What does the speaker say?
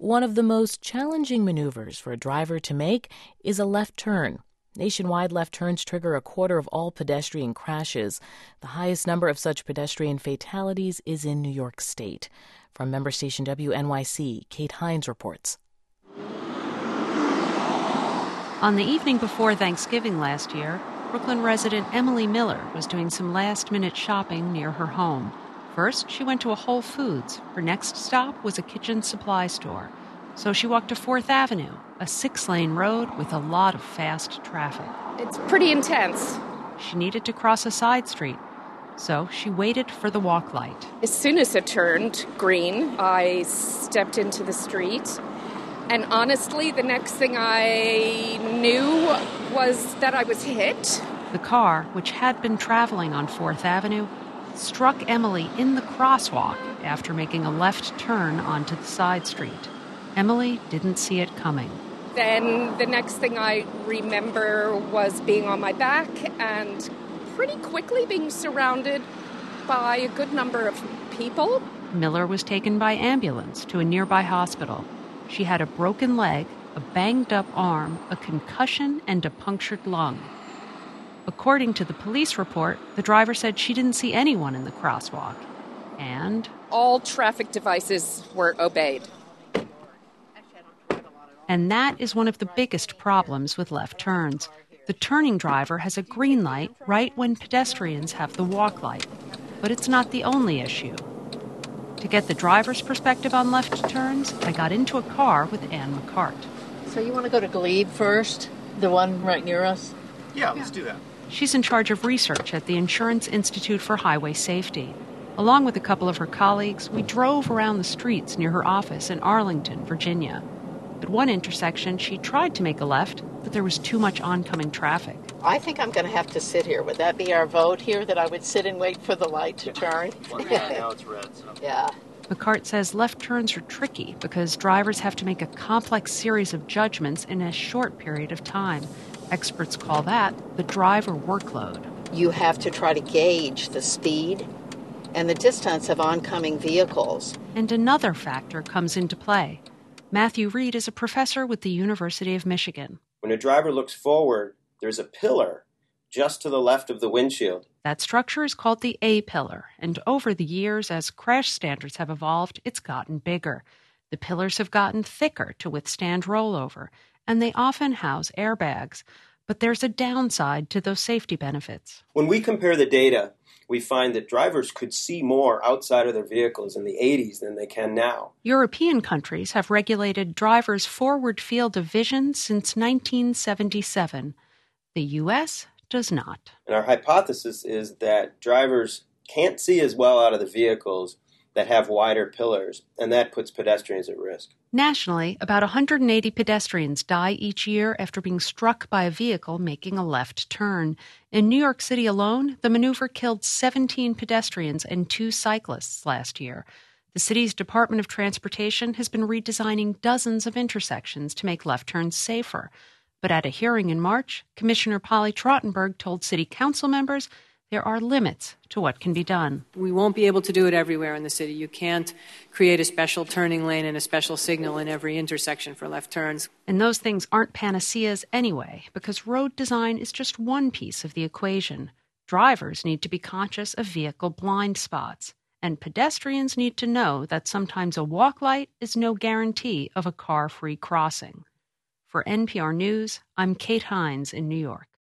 One of the most challenging maneuvers for a driver to make is a left turn. Nationwide, left turns trigger a quarter of all pedestrian crashes. The highest number of such pedestrian fatalities is in New York State. From member station WNYC, Kate Hines reports. On the evening before Thanksgiving last year, Brooklyn resident Emily Miller was doing some last-minute shopping near her home. First, she went to a Whole Foods. Her next stop was a kitchen supply store. So she walked to 4th Avenue, a 6-lane road with a lot of fast traffic. It's pretty intense. She needed to cross a side street, so she waited for the walk light. As soon as it turned green, I stepped into the street. And honestly, the next thing I knew was that I was hit. The car, which had been traveling on 4th Avenue, struck Emily in the crosswalk after making a left turn onto the side street. Emily didn't see it coming. Then the next thing I remember was being on my back and pretty quickly being surrounded by a good number of people. Miller was taken by ambulance to a nearby hospital. She had a broken leg, a banged-up arm, a concussion, and a punctured lung. According to the police report, the driver said she didn't see anyone in the crosswalk. And all traffic devices were obeyed. And that is one of the biggest problems with left turns. The turning driver has a green light right when pedestrians have the walk light. But it's not the only issue. To get the driver's perspective on left turns, I got into a car with Anne McCart. So you want to go to Glebe first? The one right near us? Yeah, let's do that. She's in charge of research at the Insurance Institute for Highway Safety. Along with a couple of her colleagues, we drove around the streets near her office in Arlington, Virginia. At one intersection, she tried to make a left, but there was too much oncoming traffic. I think I'm going to have to sit here. Would that be our vote here, that I would sit and wait for the light to turn? Now it's red. So. Yeah. McCart says left turns are tricky because drivers have to make a complex series of judgments in a short period of time. Experts call that the driver workload. You have to try to gauge the speed and the distance of oncoming vehicles. And another factor comes into play. Matthew Reed is a professor with the University of Michigan. When a driver looks forward, there's a pillar just to the left of the windshield. That structure is called the A-pillar, and over the years, as crash standards have evolved, it's gotten bigger. The pillars have gotten thicker to withstand rollover, and they often house airbags. But there's a downside to those safety benefits. When we compare the data, we find that drivers could see more outside of their vehicles in the 80s than they can now. European countries have regulated drivers' forward field of vision since 1977. The U.S. does not. And our hypothesis is that drivers can't see as well out of the vehicles that have wider pillars, and that puts pedestrians at risk. Nationally, about 180 pedestrians die each year after being struck by a vehicle making a left turn. In New York City alone, the maneuver killed 17 pedestrians and 2 cyclists last year. The city's Department of Transportation has been redesigning dozens of intersections to make left turns safer. But at a hearing in March, Commissioner Polly Trottenberg told city council members there are limits to what can be done. We won't be able to do it everywhere in the city. You can't create a special turning lane and a special signal in every intersection for left turns. And those things aren't panaceas anyway, because road design is just one piece of the equation. Drivers need to be conscious of vehicle blind spots, and pedestrians need to know that sometimes a walk light is no guarantee of a car-free crossing. For NPR News, I'm Kate Hines in New York.